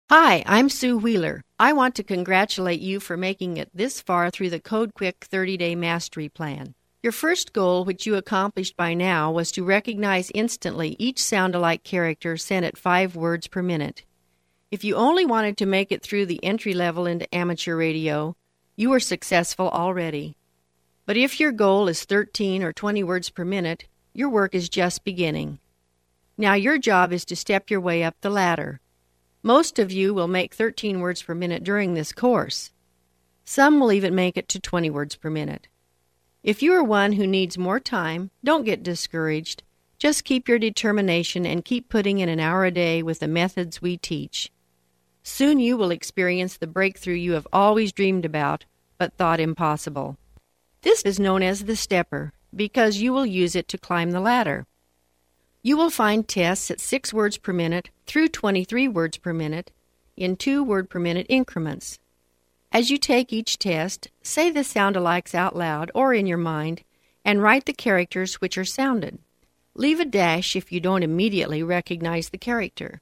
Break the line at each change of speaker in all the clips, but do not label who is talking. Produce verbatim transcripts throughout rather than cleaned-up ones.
Hi, I'm Sue Wheeler. I want to congratulate you for making it this far through the Code Quick thirty-day Mastery Plan. Your first goal, which you accomplished by now, was to recognize instantly each sound-alike character sent at five words per minute. If you only wanted to make it through the entry level into amateur radio, you were successful already. But if your goal is thirteen or twenty words per minute, your work is just beginning. Now your job is to step your way up the ladder. Most of you will make thirteen words per minute during this course. Some will even make it to twenty words per minute. If you are one who needs more time, don't get discouraged. Just keep your determination and keep putting in an hour a day with the methods we teach. Soon you will experience the breakthrough you have always dreamed about, but thought impossible. This is known as the stepper, because you will use it to climb the ladder. You will find tests at six words per minute through twenty-three words per minute in two word per minute increments. As you take each test, say the sound-alikes out loud or in your mind and write the characters which are sounded. Leave a dash if you don't immediately recognize the character.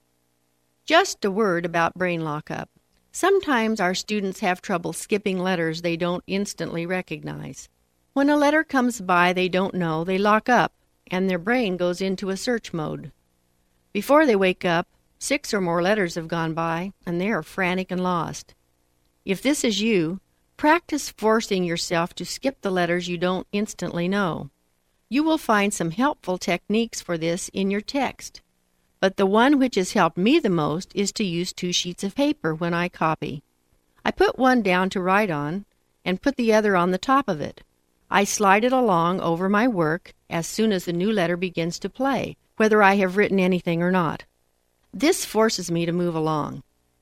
Just a word about brain lockup. Sometimes our students have trouble skipping letters they don't instantly recognize. When a letter comes by they don't know, they lock up, and their brain goes into a search mode. Before they wake up, six or more letters have gone by, and they are frantic and lost. If this is you, practice forcing yourself to skip the letters you don't instantly know. You will find some helpful techniques for this in your text, but the one which has helped me the most is to use two sheets of paper when I copy. I put one down to write on, and put the other on the top of it. I slide it along over my work as soon as the new letter begins to play, whether I have written anything or not. This forces me to move along.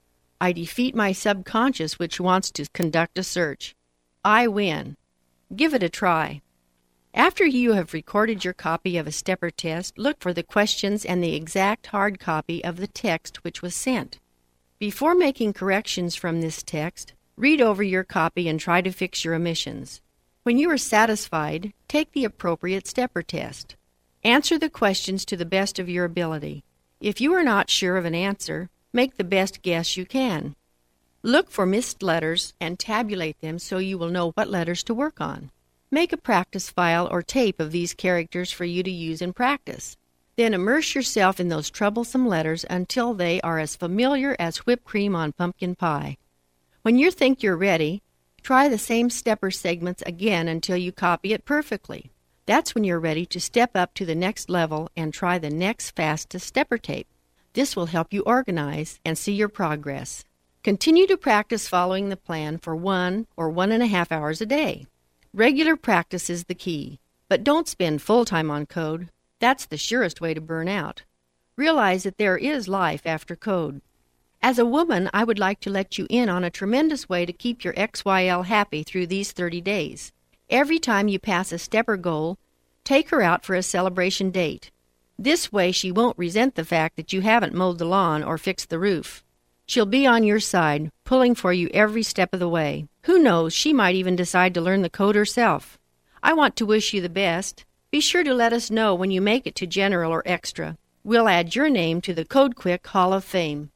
I defeat my subconscious, which wants to conduct a search. I win. Give it a try. After you have recorded your copy of a stepper test, look for the questions and the exact hard copy of the text which was sent. Before making corrections from this text, read over your copy and try to fix your omissions. When you are satisfied, take the appropriate stepper test. Answer the questions to the best of your ability. If you are not sure of an answer, make the best guess you can. Look for missed letters and tabulate them so you will know what letters to work on. Make a practice file or tape of these characters for you to use in practice. Then immerse yourself in those troublesome letters until they are as familiar as whipped cream on pumpkin pie. When you think you're ready, try the same stepper segments again until you copy it perfectly. That's when you're ready to step up to the next level and try the next fastest stepper tape. This will help you organize and see your progress. Continue to practice following the plan for one or one and a half hours a day. Regular practice is the key, but don't spend full time on code. That's the surest way to burn out. Realize that there is life after code. As a woman, I would like to let you in on a tremendous way to keep your X Y L happy through these thirty days. Every time you pass a stepper goal, take her out for a celebration date. This way she won't resent the fact that you haven't mowed the lawn or fixed the roof. She'll be on your side, pulling for you every step of the way. Who knows, she might even decide to learn the code herself. I want to wish you the best. Be sure to let us know when you make it to General or Extra. We'll add your name to the Code Quick Hall of Fame.